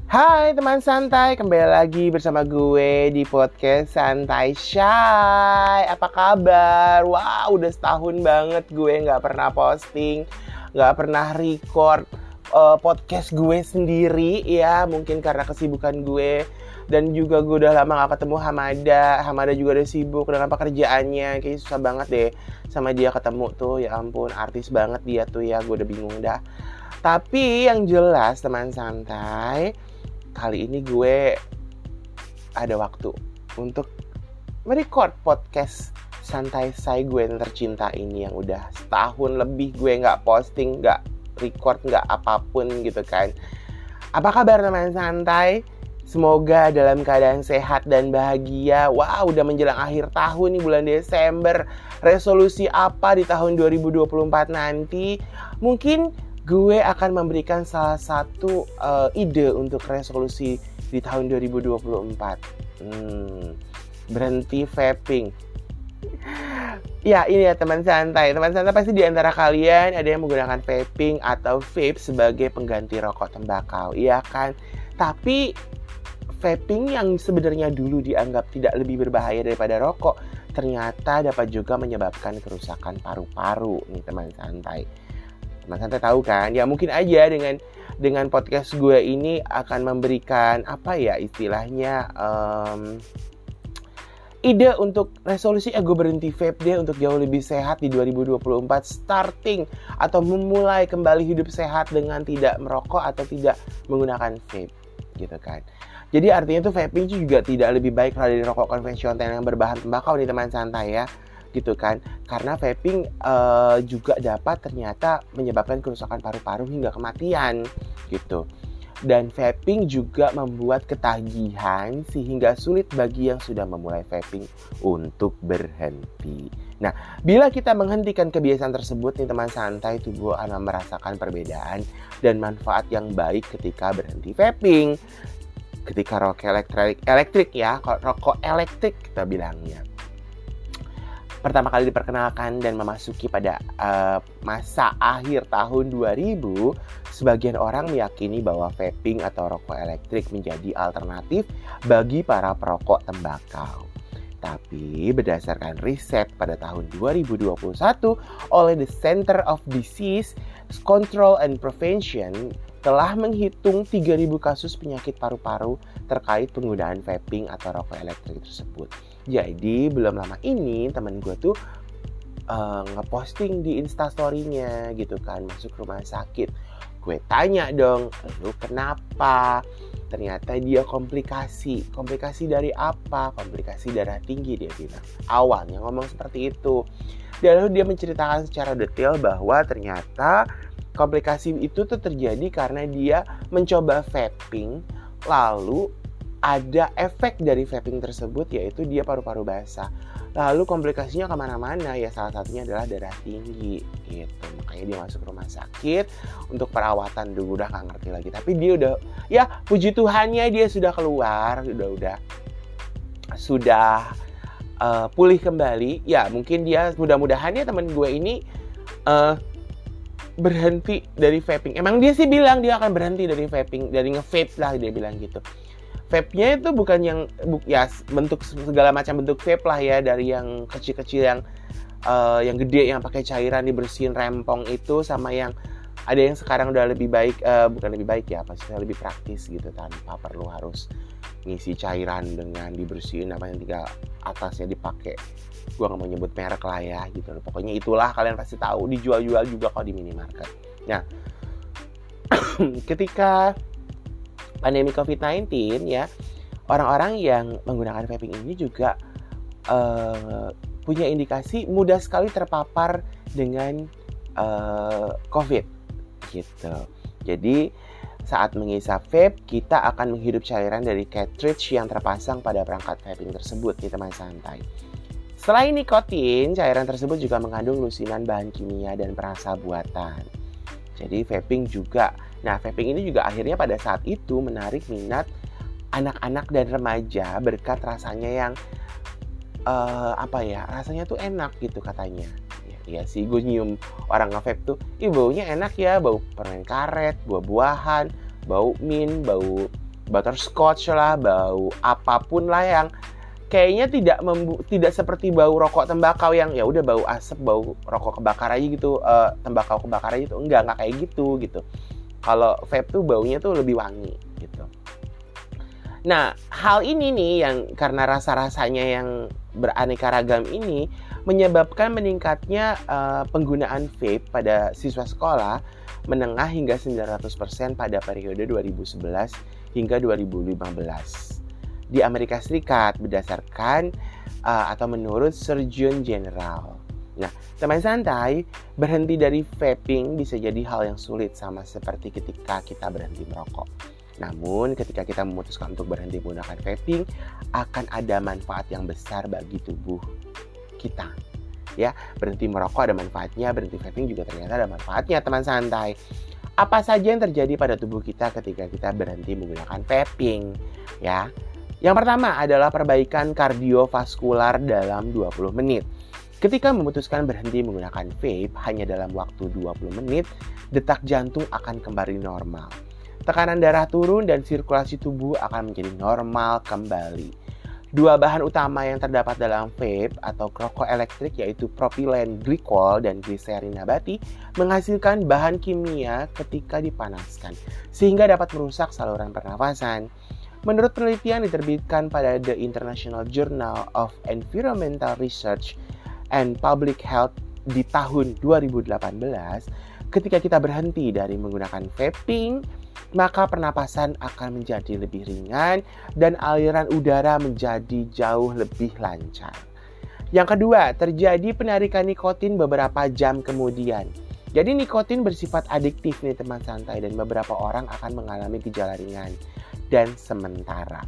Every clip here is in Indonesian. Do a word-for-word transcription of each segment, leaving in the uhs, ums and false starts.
Hai teman santai, kembali lagi bersama gue di podcast Santai Shy. Apa kabar? Wow, udah setahun banget gue gak pernah posting, gak pernah record uh, podcast gue sendiri ya. Mungkin karena kesibukan gue. Dan juga gue udah lama gak ketemu Hamada. Hamada juga udah sibuk dengan pekerjaannya. Kayaknya susah banget deh sama dia ketemu tuh. Ya ampun, artis banget dia tuh ya. Gue udah bingung dah. Tapi yang jelas teman santai, kali ini gue ada waktu untuk merecord podcast Santai Say gue yang tercinta ini yang udah setahun lebih gue gak posting, gak record, gak apapun gitu kan. Apa kabar teman santai? Semoga dalam keadaan sehat dan bahagia. Wow, udah menjelang akhir tahun nih, bulan Desember. Resolusi apa di tahun dua ribu dua puluh empat nanti? Mungkin gue akan memberikan salah satu uh, ide untuk resolusi di tahun dua ribu dua puluh empat. Hmm, berhenti vaping. Ya, ini ya teman santai. Teman santai pasti di antara kalian ada yang menggunakan vaping atau vape sebagai pengganti rokok tembakau, iya kan? Tapi vaping yang sebenarnya dulu dianggap tidak lebih berbahaya daripada rokok, ternyata dapat juga menyebabkan kerusakan paru-paru nih teman santai. Teman santai tahu kan? Ya mungkin aja dengan dengan podcast gue ini akan memberikan apa ya istilahnya um, ide untuk resolusi eh, gue berhenti vape deh untuk jauh lebih sehat di dua ribu dua puluh empat, starting atau memulai kembali hidup sehat dengan tidak merokok atau tidak menggunakan vape gitu kan. Jadi artinya tuh vaping itu juga tidak lebih baik dari rokok konvensional yang berbahan tembakau nih teman santai ya. Gitu kan, karena vaping uh, juga dapat ternyata menyebabkan kerusakan paru-paru hingga kematian gitu. Dan vaping juga membuat ketagihan sehingga sulit bagi yang sudah memulai vaping untuk berhenti. Nah, bila kita menghentikan kebiasaan tersebut nih teman santai, tubuh akan merasakan perbedaan dan manfaat yang baik ketika berhenti vaping. Ketika rokok elektrik, elektrik ya, rokok elektrik kita bilangnya pertama kali diperkenalkan dan memasuki pada uh, masa akhir tahun dua ribu, sebagian orang meyakini bahwa vaping atau rokok elektrik menjadi alternatif bagi para perokok tembakau. Tapi berdasarkan riset pada tahun dua ribu dua puluh satu oleh The Center of Disease Control and Prevention telah menghitung tiga ribu kasus penyakit paru-paru terkait penggunaan vaping atau rokok elektrik tersebut. Jadi belum lama ini teman gue tuh uh, ngeposting di instastory-nya gitu kan, masuk rumah sakit. Gue tanya dong, lu kenapa? Ternyata dia komplikasi. Komplikasi dari apa? Komplikasi darah tinggi dia bilang. Awalnya ngomong seperti itu. Dan lalu dia menceritakan secara detail bahwa ternyata komplikasi itu tuh terjadi karena dia mencoba vaping, lalu ada efek dari vaping tersebut yaitu dia paru-paru basah. Lalu komplikasinya kemana-mana ya, salah satunya adalah darah tinggi gitu. Makanya dia masuk rumah sakit untuk perawatan. Dulu udah gak ngerti lagi. Tapi dia udah, ya puji Tuhannya dia sudah keluar, udah udah sudah uh, pulih kembali. Ya mungkin dia mudah-mudahan ya teman gue ini uh, berhenti dari vaping. Emang dia sih bilang dia akan berhenti dari vaping, dari nge-vape lah dia bilang gitu. Vape-nya itu bukan yang ya bentuk segala macam bentuk vape lah ya, dari yang kecil-kecil yang uh, yang gede yang pakai cairan dibersihin rempong itu, sama yang ada yang sekarang udah lebih baik, uh, bukan lebih baik ya, maksudnya lebih praktis gitu tanpa perlu harus ngisi cairan dengan dibersihin apa yang tinggal atasnya dipakai. Gua nggak mau nyebut merek lah ya gitu. Pokoknya itulah, kalian pasti tahu, dijual-jual juga kok di minimarket. Nah, ketika pandemi covid sembilan belas ya, orang-orang yang menggunakan vaping ini juga uh, punya indikasi mudah sekali terpapar dengan uh, COVID gitu. Jadi saat mengisap vape, kita akan menghirup cairan dari cartridge yang terpasang pada perangkat vaping tersebut nih teman santai. Selain nikotin, cairan tersebut juga mengandung lusinan bahan kimia dan perasa buatan. Jadi vaping juga, nah vaping ini juga akhirnya pada saat itu menarik minat anak-anak dan remaja berkat rasanya yang uh, apa ya, rasanya tuh enak gitu katanya. Ya, iya sih, gue nyium orang nge-vape tuh, ih baunya enak ya, bau permen karet, buah-buahan, bau mint, bau butterscotch lah, bau apapun lah yang kayaknya tidak membu- tidak seperti bau rokok tembakau yang ya udah bau asap, bau rokok kebakar aja gitu, uh, tembakau kebakar aja gitu. Enggak, enggak kayak gitu gitu. Kalau vape tuh baunya tuh lebih wangi gitu. Nah, hal ini nih yang karena rasa-rasanya yang beraneka ragam ini menyebabkan meningkatnya uh, penggunaan vape pada siswa sekolah menengah hingga sembilan ratus persen pada periode dua ribu sebelas hingga dua ribu lima belas di Amerika Serikat berdasarkan uh, atau menurut Surgeon General. Nah, teman santai, berhenti dari vaping bisa jadi hal yang sulit sama seperti ketika kita berhenti merokok. Namun, ketika kita memutuskan untuk berhenti menggunakan vaping, akan ada manfaat yang besar bagi tubuh kita. Ya, berhenti merokok ada manfaatnya, berhenti vaping juga ternyata ada manfaatnya, teman santai. Apa saja yang terjadi pada tubuh kita ketika kita berhenti menggunakan vaping? Ya, yang pertama adalah perbaikan kardiovaskular dalam dua puluh menit. Ketika memutuskan berhenti menggunakan vape hanya dalam waktu dua puluh menit, detak jantung akan kembali normal. Tekanan darah turun dan sirkulasi tubuh akan menjadi normal kembali. Dua bahan utama yang terdapat dalam vape atau rokok elektrik yaitu propilen glikol dan gliserin nabati menghasilkan bahan kimia ketika dipanaskan sehingga dapat merusak saluran pernafasan. Menurut penelitian diterbitkan pada The International Journal of Environmental Research and Public Health di tahun dua ribu delapan belas, ketika kita berhenti dari menggunakan vaping, maka pernapasan akan menjadi lebih ringan dan aliran udara menjadi jauh lebih lancar. Yang kedua, terjadi penarikan nikotin beberapa jam kemudian. Jadi nikotin bersifat adiktif nih teman santai dan beberapa orang akan mengalami gejala ringan dan sementara.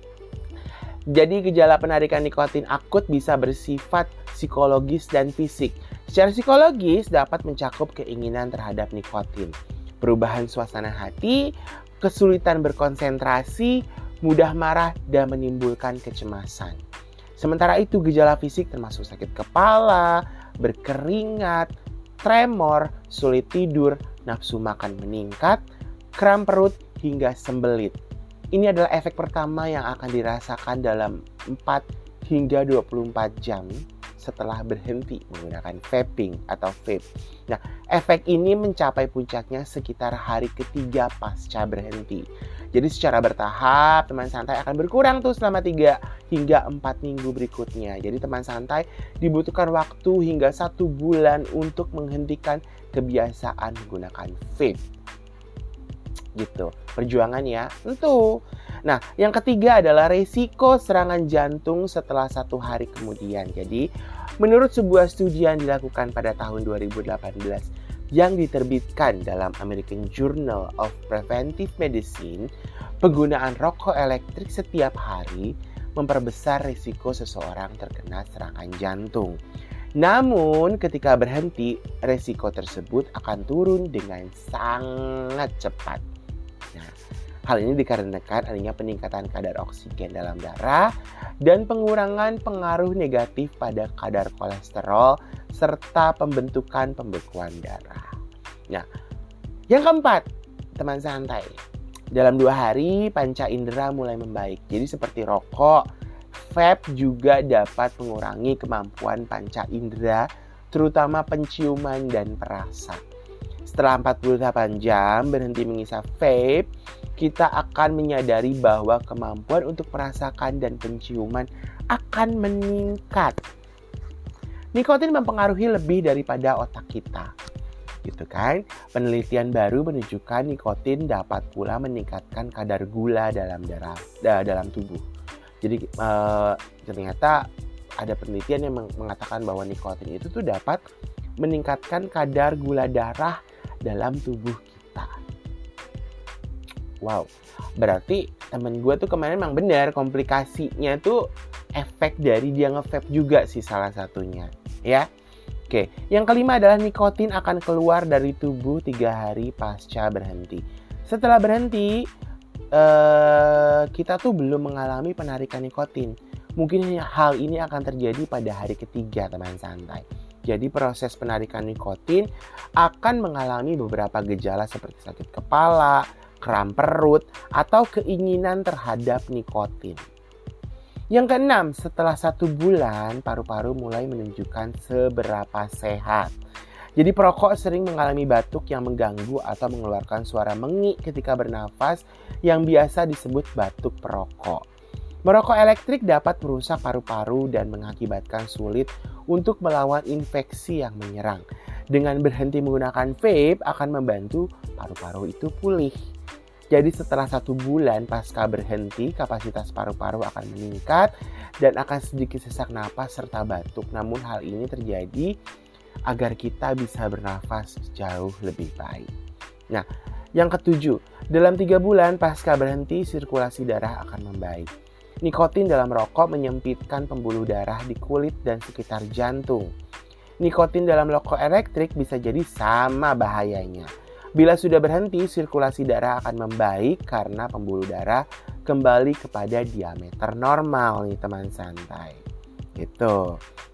Jadi gejala penarikan nikotin akut bisa bersifat psikologis dan fisik. Secara psikologis dapat mencakup keinginan terhadap nikotin, perubahan suasana hati, kesulitan berkonsentrasi, mudah marah, dan menimbulkan kecemasan. Sementara itu gejala fisik termasuk sakit kepala, berkeringat, tremor, sulit tidur, nafsu makan meningkat, kram perut, hingga sembelit. Ini adalah efek pertama yang akan dirasakan dalam empat hingga dua puluh empat jam setelah berhenti menggunakan vaping atau vape. Nah, efek ini mencapai puncaknya sekitar hari ketiga pasca berhenti. Jadi secara bertahap teman santai akan berkurang tuh selama tiga hingga empat minggu berikutnya. Jadi teman santai dibutuhkan waktu hingga satu bulan untuk menghentikan kebiasaan menggunakan vape. Gitu, perjuangan ya, tentu. Nah, yang ketiga adalah resiko serangan jantung setelah satu hari kemudian. Jadi, menurut sebuah studi yang dilakukan pada tahun dua ribu delapan belas yang diterbitkan dalam American Journal of Preventive Medicine, penggunaan rokok elektrik setiap hari memperbesar resiko seseorang terkena serangan jantung. Namun, ketika berhenti, resiko tersebut akan turun dengan sangat cepat. Nah, hal ini dikarenakan adanya peningkatan kadar oksigen dalam darah dan pengurangan pengaruh negatif pada kadar kolesterol serta pembentukan pembekuan darah. Nah, yang keempat, teman santai. Dalam dua hari, panca indera mulai membaik. Jadi seperti rokok, vape juga dapat mengurangi kemampuan panca indera, terutama penciuman dan perasa. Setelah empat puluh delapan jam berhenti mengisap vape, kita akan menyadari bahwa kemampuan untuk merasakan dan penciuman akan meningkat. Nikotin mempengaruhi lebih daripada otak kita. Gitu kan? Penelitian baru menunjukkan nikotin dapat pula meningkatkan kadar gula dalam darah dalam tubuh. Jadi eh, ternyata ada penelitian yang mengatakan bahwa nikotin itu tuh dapat meningkatkan kadar gula darah dalam tubuh kita. Wow, berarti temen gue tuh kemarin emang benar komplikasinya tuh efek dari dia nge-vape juga sih salah satunya, ya. Oke, yang kelima adalah nikotin akan keluar dari tubuh tiga hari pasca berhenti. Setelah berhenti, eh, kita tuh belum mengalami penarikan nikotin. Mungkin hal ini akan terjadi pada hari ketiga teman santai. Jadi proses penarikan nikotin akan mengalami beberapa gejala seperti sakit kepala, kram perut, atau keinginan terhadap nikotin. Yang keenam, setelah satu bulan, paru-paru mulai menunjukkan seberapa sehat. Jadi perokok sering mengalami batuk yang mengganggu atau mengeluarkan suara mengik ketika bernafas yang biasa disebut batuk perokok. Merokok elektrik dapat merusak paru-paru dan mengakibatkan sulit untuk melawan infeksi yang menyerang. Dengan berhenti menggunakan vape akan membantu paru-paru itu pulih. Jadi setelah satu bulan pasca berhenti, kapasitas paru-paru akan meningkat dan akan sedikit sesak napas serta batuk. Namun hal ini terjadi agar kita bisa bernafas jauh lebih baik. Nah, yang ketujuh, dalam tiga bulan pasca berhenti, sirkulasi darah akan membaik. Nikotin dalam rokok menyempitkan pembuluh darah di kulit dan sekitar jantung. Nikotin dalam rokok elektrik bisa jadi sama bahayanya. Bila sudah berhenti, sirkulasi darah akan membaik karena pembuluh darah kembali kepada diameter normal nih teman santai. Gitu.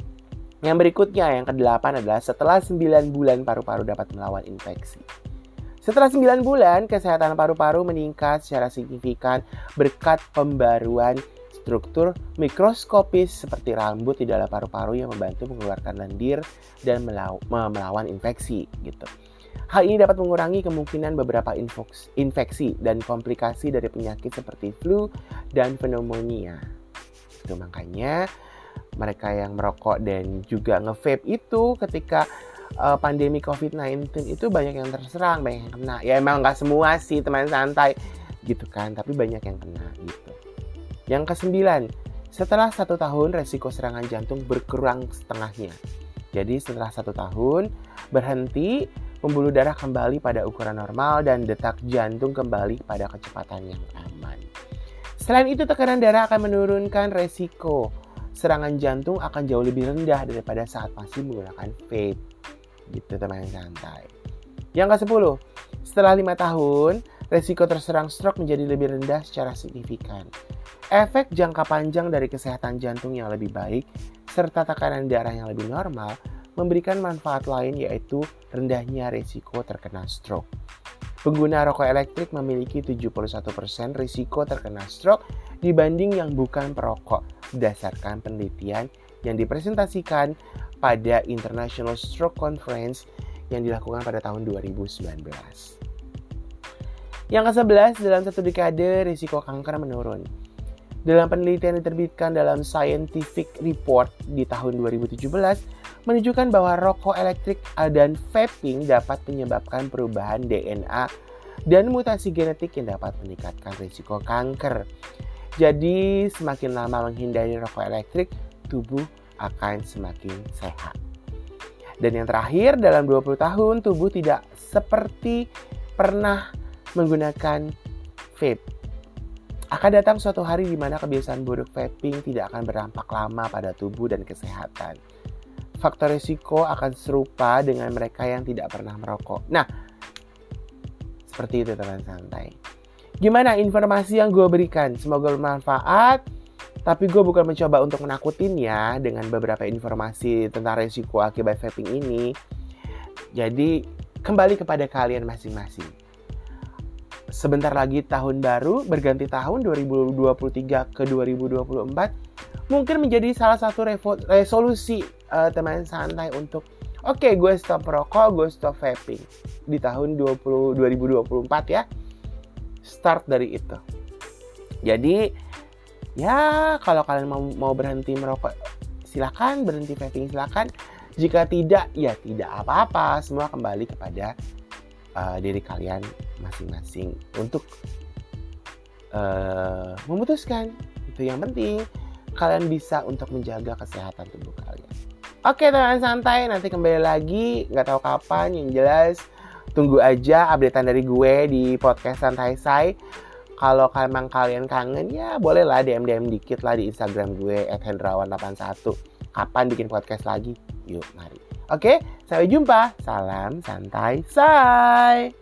Yang berikutnya, yang kedelapan adalah setelah sembilan bulan paru-paru dapat melawan infeksi. Setelah sembilan bulan, kesehatan paru-paru meningkat secara signifikan berkat pembaruan struktur mikroskopis seperti rambut di dalam paru-paru yang membantu mengeluarkan lendir dan melaw- melawan infeksi gitu. Hal ini dapat mengurangi kemungkinan beberapa infeksi dan komplikasi dari penyakit seperti flu dan pneumonia. Itu makanya mereka yang merokok dan juga nge-vape itu ketika uh, pandemi covid sembilan belas itu banyak yang terserang, banyak yang kena. Ya emang nggak semua sih teman santai gitu kan, tapi banyak yang kena gitu. Yang kesembilan, setelah satu tahun resiko serangan jantung berkurang setengahnya. Jadi setelah satu tahun berhenti, pembuluh darah kembali pada ukuran normal dan detak jantung kembali pada kecepatan yang aman. Selain itu, tekanan darah akan menurunkan resiko serangan jantung akan jauh lebih rendah daripada saat masih menggunakan vape. Gitu teman santai. Yang kesepuluh, setelah lima tahun, resiko terserang stroke menjadi lebih rendah secara signifikan. Efek jangka panjang dari kesehatan jantung yang lebih baik serta tekanan darah yang lebih normal memberikan manfaat lain yaitu rendahnya risiko terkena stroke. Pengguna rokok elektrik memiliki tujuh puluh satu persen risiko terkena stroke dibanding yang bukan perokok berdasarkan penelitian yang dipresentasikan pada International Stroke Conference yang dilakukan pada tahun dua ribu sembilan belas. Yang kesebelas, dalam satu dekade risiko kanker menurun. Dalam penelitian yang diterbitkan dalam Scientific Report di tahun dua ribu tujuh belas, menunjukkan bahwa rokok elektrik dan vaping dapat menyebabkan perubahan D N A dan mutasi genetik yang dapat meningkatkan risiko kanker. Jadi, semakin lama menghindari rokok elektrik, tubuh akan semakin sehat. Dan yang terakhir, dalam dua puluh tahun, tubuh tidak seperti pernah menggunakan vape. Akan datang suatu hari di mana kebiasaan buruk vaping tidak akan berdampak lama pada tubuh dan kesehatan. Faktor risiko akan serupa dengan mereka yang tidak pernah merokok. Nah, seperti itu teman santai. Gimana informasi yang gue berikan? Semoga bermanfaat. Tapi gue bukan mencoba untuk menakutin ya dengan beberapa informasi tentang risiko akibat vaping ini. Jadi, kembali kepada kalian masing-masing. Sebentar lagi tahun baru, berganti tahun dua ribu dua puluh tiga ke dua ribu dua puluh empat. Mungkin menjadi salah satu revo- resolusi uh, teman santai untuk oke, okay, gue stop merokok, gue stop vaping di tahun dua ribu dua puluh empat ya. Start dari itu. Jadi ya kalau kalian mau, mau berhenti merokok silakan, berhenti vaping silakan. Jika tidak, ya tidak apa-apa. Semua kembali kepada uh, diri kalian masing-masing untuk uh, memutuskan. Itu yang penting. Kalian bisa untuk menjaga kesehatan tubuh kalian. Oke teman santai, nanti kembali lagi, nggak tahu kapan, yang jelas tunggu aja updatean dari gue di podcast Santai Say. Kalau emang kalian kangen, ya bolehlah D M D M dikit lah di Instagram gue et hendrawan delapan satu. Kapan bikin podcast lagi? Yuk, mari. Oke, sampai jumpa. Salam Santai Say.